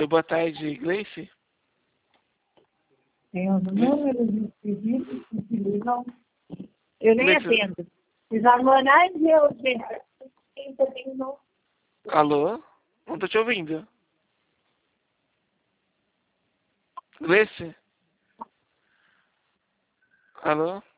Oi, boa tarde, Gleice. Tem os números de pedidos que utilizam. Eu nem Gleice. atendo. Os hormonais eu atendo. Alô? Não tô te ouvindo. Gleice? Alô?